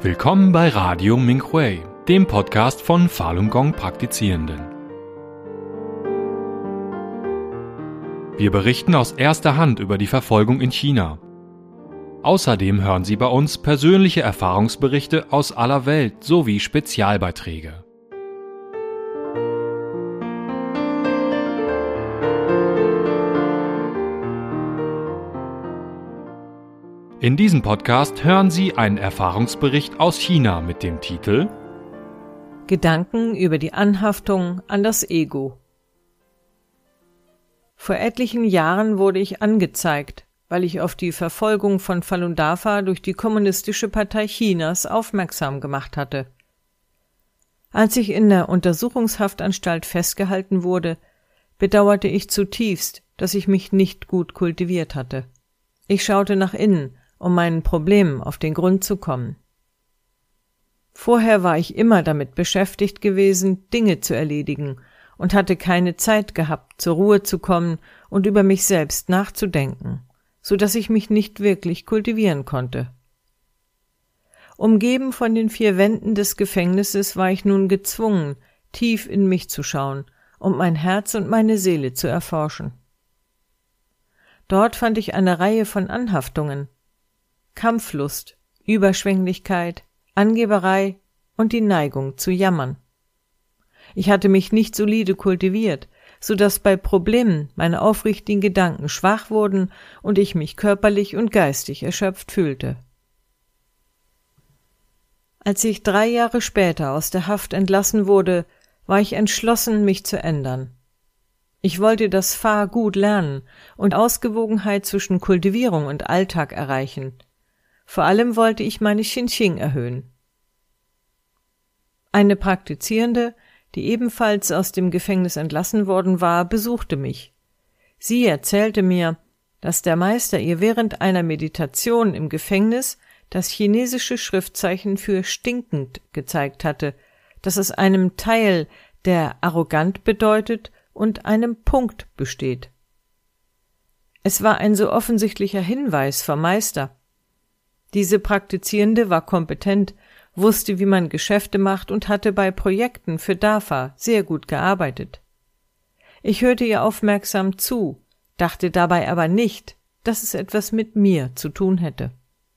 Willkommen bei Radio Minhui, dem Podcast von Falun Gong Praktizierenden. Wir berichten aus erster Hand über die Verfolgung in China. Außerdem hören Sie bei uns persönliche Erfahrungsberichte aus aller Welt sowie Spezialbeiträge. In diesem Podcast hören Sie einen Erfahrungsbericht aus China mit dem Titel Gedanken über die Anhaftung an das Ego. Vor etlichen Jahren wurde ich angezeigt, weil ich auf die Verfolgung von Falun Dafa durch die Kommunistische Partei Chinas aufmerksam gemacht hatte. Als ich in der Untersuchungshaftanstalt festgehalten wurde, bedauerte ich zutiefst, dass ich mich nicht gut kultiviert hatte. Ich schaute nach innen, um meinen Problemen auf den Grund zu kommen. Vorher war ich immer damit beschäftigt gewesen, Dinge zu erledigen und hatte keine Zeit gehabt, zur Ruhe zu kommen und über mich selbst nachzudenken, so dass ich mich nicht wirklich kultivieren konnte. Umgeben von den 4 Wänden des Gefängnisses war ich nun gezwungen, tief in mich zu schauen, um mein Herz und meine Seele zu erforschen. Dort fand ich eine Reihe von Anhaftungen: Kampflust, Überschwänglichkeit, Angeberei und die Neigung zu jammern. Ich hatte mich nicht solide kultiviert, so dass bei Problemen meine aufrichtigen Gedanken schwach wurden und ich mich körperlich und geistig erschöpft fühlte. Als ich 3 Jahre später aus der Haft entlassen wurde, war ich entschlossen, mich zu ändern. Ich wollte das Fa gut lernen und Ausgewogenheit zwischen Kultivierung und Alltag erreichen. Vor allem wollte ich meine Xinxing erhöhen. Eine Praktizierende, die ebenfalls aus dem Gefängnis entlassen worden war, besuchte mich. Sie erzählte mir, dass der Meister ihr während einer Meditation im Gefängnis das chinesische Schriftzeichen für stinkend gezeigt hatte, das aus einem Teil, der arrogant bedeutet, und einem Punkt besteht. Es war ein so offensichtlicher Hinweis vom Meister. Diese Praktizierende war kompetent, wusste, wie man Geschäfte macht und hatte bei Projekten für Dafa sehr gut gearbeitet. Ich hörte ihr aufmerksam zu, dachte dabei aber nicht, dass es etwas mit mir zu tun hätte.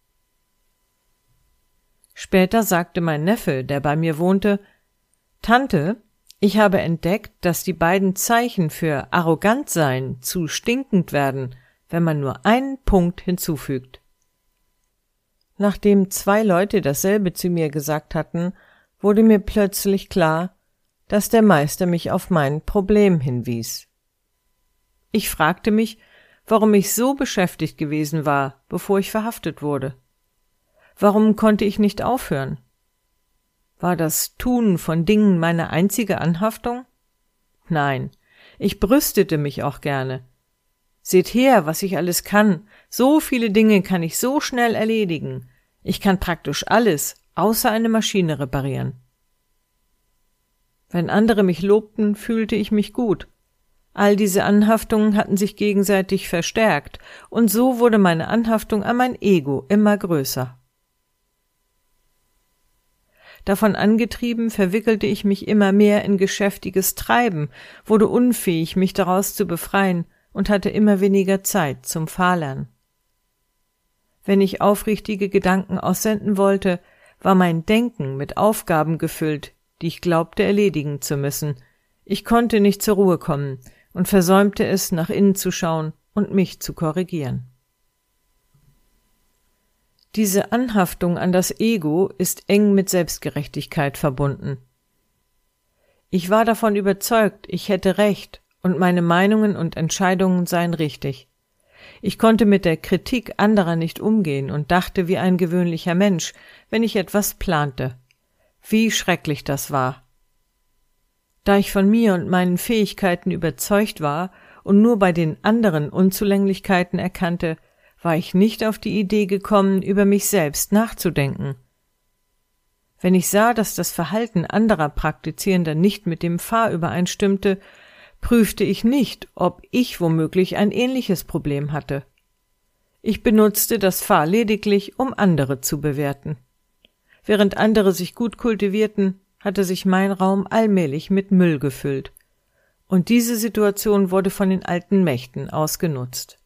Später sagte mein Neffe, der bei mir wohnte: »Tante, ich habe entdeckt, dass die beiden Zeichen für arrogant sein zu stinkend werden, wenn man nur einen Punkt hinzufügt.« Nachdem 2 Leute dasselbe zu mir gesagt hatten, wurde mir plötzlich klar, dass der Meister mich auf mein Problem hinwies. Ich fragte mich, warum ich so beschäftigt gewesen war, bevor ich verhaftet wurde. Warum konnte ich nicht aufhören? War das Tun von Dingen meine einzige Anhaftung? Nein, ich brüstete mich auch gerne. Seht her, was ich alles kann. So viele Dinge kann ich so schnell erledigen. Ich kann praktisch alles, außer eine Maschine reparieren. Wenn andere mich lobten, fühlte ich mich gut. All diese Anhaftungen hatten sich gegenseitig verstärkt, und so wurde meine Anhaftung an mein Ego immer größer. Davon angetrieben verwickelte ich mich immer mehr in geschäftiges Treiben, wurde unfähig, mich daraus zu befreien, und hatte immer weniger Zeit zum Fahrlernen. Wenn ich aufrichtige Gedanken aussenden wollte, war mein Denken mit Aufgaben gefüllt, die ich glaubte erledigen zu müssen. Ich konnte nicht zur Ruhe kommen und versäumte es, nach innen zu schauen und mich zu korrigieren. Diese Anhaftung an das Ego ist eng mit Selbstgerechtigkeit verbunden. Ich war davon überzeugt, ich hätte Recht und meine Meinungen und Entscheidungen seien richtig. Ich konnte mit der Kritik anderer nicht umgehen und dachte wie ein gewöhnlicher Mensch, wenn ich etwas plante. Wie schrecklich das war. Da ich von mir und meinen Fähigkeiten überzeugt war und nur bei den anderen Unzulänglichkeiten erkannte, war ich nicht auf die Idee gekommen, über mich selbst nachzudenken. Wenn ich sah, dass das Verhalten anderer Praktizierender nicht mit dem Fa übereinstimmte, prüfte ich nicht, ob ich womöglich ein ähnliches Problem hatte. Ich benutzte das Fa lediglich, um andere zu bewerten. Während andere sich gut kultivierten, hatte sich mein Raum allmählich mit Müll gefüllt. Und diese Situation wurde von den alten Mächten ausgenutzt.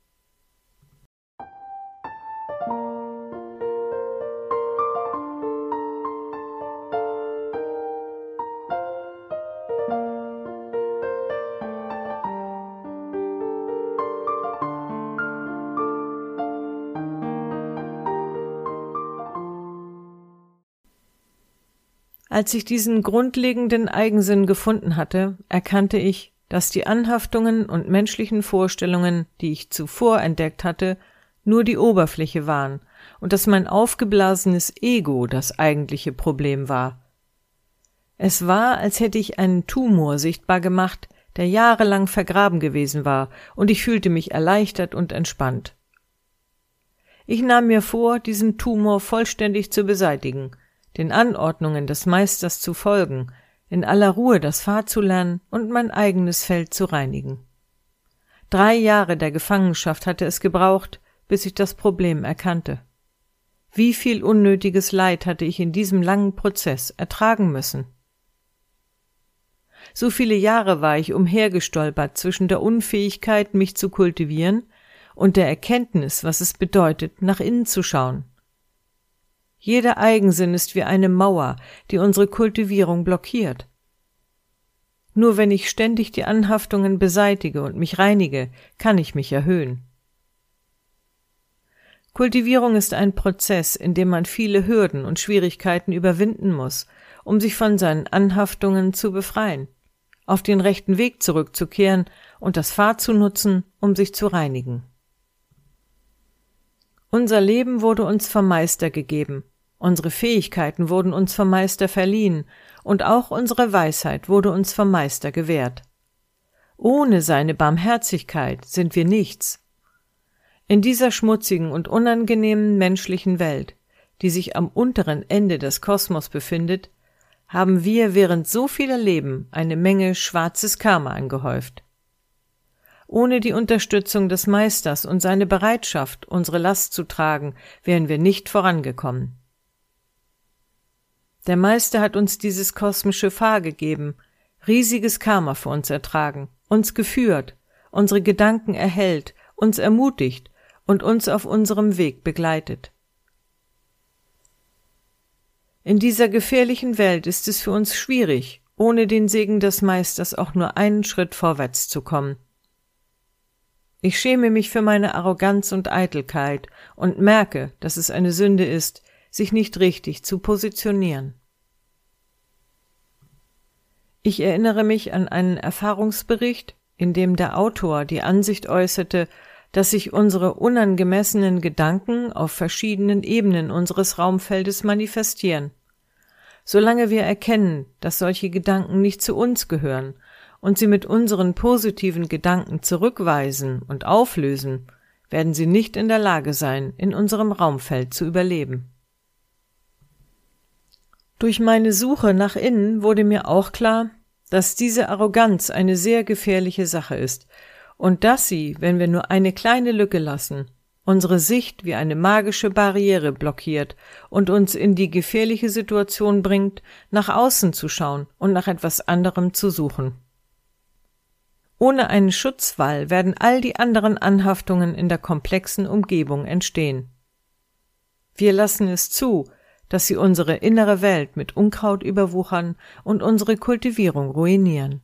Als ich diesen grundlegenden Eigensinn gefunden hatte, erkannte ich, dass die Anhaftungen und menschlichen Vorstellungen, die ich zuvor entdeckt hatte, nur die Oberfläche waren und dass mein aufgeblasenes Ego das eigentliche Problem war. Es war, als hätte ich einen Tumor sichtbar gemacht, der jahrelang vergraben gewesen war, und ich fühlte mich erleichtert und entspannt. Ich nahm mir vor, diesen Tumor vollständig zu beseitigen, den Anordnungen des Meisters zu folgen, in aller Ruhe das Pfad zu lernen und mein eigenes Feld zu reinigen. 3 Jahre der Gefangenschaft hatte es gebraucht, bis ich das Problem erkannte. Wie viel unnötiges Leid hatte ich in diesem langen Prozess ertragen müssen? So viele Jahre war ich umhergestolpert zwischen der Unfähigkeit, mich zu kultivieren, und der Erkenntnis, was es bedeutet, nach innen zu schauen. Jeder Eigensinn ist wie eine Mauer, die unsere Kultivierung blockiert. Nur wenn ich ständig die Anhaftungen beseitige und mich reinige, kann ich mich erhöhen. Kultivierung ist ein Prozess, in dem man viele Hürden und Schwierigkeiten überwinden muss, um sich von seinen Anhaftungen zu befreien, auf den rechten Weg zurückzukehren und das Pfad zu nutzen, um sich zu reinigen. Unser Leben wurde uns vom Meister gegeben, unsere Fähigkeiten wurden uns vom Meister verliehen und auch unsere Weisheit wurde uns vom Meister gewährt. Ohne seine Barmherzigkeit sind wir nichts. In dieser schmutzigen und unangenehmen menschlichen Welt, die sich am unteren Ende des Kosmos befindet, haben wir während so vieler Leben eine Menge schwarzes Karma angehäuft. Ohne die Unterstützung des Meisters und seine Bereitschaft, unsere Last zu tragen, wären wir nicht vorangekommen. Der Meister hat uns dieses kosmische Pfad gegeben, riesiges Karma für uns ertragen, uns geführt, unsere Gedanken erhellt, uns ermutigt und uns auf unserem Weg begleitet. In dieser gefährlichen Welt ist es für uns schwierig, ohne den Segen des Meisters auch nur einen Schritt vorwärts zu kommen. Ich schäme mich für meine Arroganz und Eitelkeit und merke, dass es eine Sünde ist, sich nicht richtig zu positionieren. Ich erinnere mich an einen Erfahrungsbericht, in dem der Autor die Ansicht äußerte, dass sich unsere unangemessenen Gedanken auf verschiedenen Ebenen unseres Raumfeldes manifestieren. Solange wir erkennen, dass solche Gedanken nicht zu uns gehören und sie mit unseren positiven Gedanken zurückweisen und auflösen, werden sie nicht in der Lage sein, in unserem Raumfeld zu überleben. Durch meine Suche nach innen wurde mir auch klar, dass diese Arroganz eine sehr gefährliche Sache ist und dass sie, wenn wir nur eine kleine Lücke lassen, unsere Sicht wie eine magische Barriere blockiert und uns in die gefährliche Situation bringt, nach außen zu schauen und nach etwas anderem zu suchen. Ohne einen Schutzwall werden all die anderen Anhaftungen in der komplexen Umgebung entstehen. Wir lassen es zu, dass sie unsere innere Welt mit Unkraut überwuchern und unsere Kultivierung ruinieren.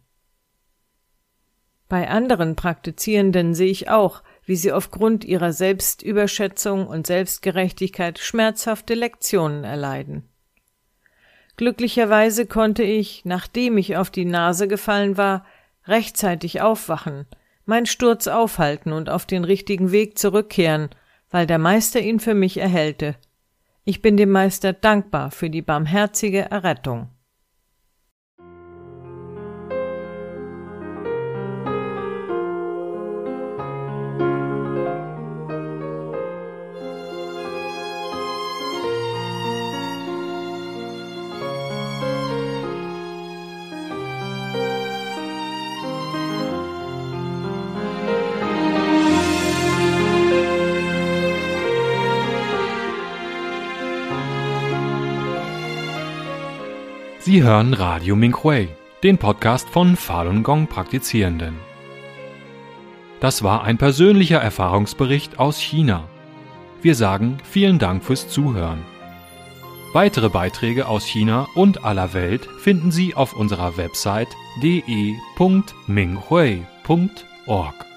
Bei anderen Praktizierenden sehe ich auch, wie sie aufgrund ihrer Selbstüberschätzung und Selbstgerechtigkeit schmerzhafte Lektionen erleiden. Glücklicherweise konnte ich, nachdem ich auf die Nase gefallen war, rechtzeitig aufwachen, meinen Sturz aufhalten und auf den richtigen Weg zurückkehren, weil der Meister ihn für mich erhellte. Ich bin dem Meister dankbar für die barmherzige Errettung. Sie hören Radio Minhui, den Podcast von Falun Gong Praktizierenden. Das war ein persönlicher Erfahrungsbericht aus China. Wir sagen vielen Dank fürs Zuhören. Weitere Beiträge aus China und aller Welt finden Sie auf unserer Website de.minghui.org.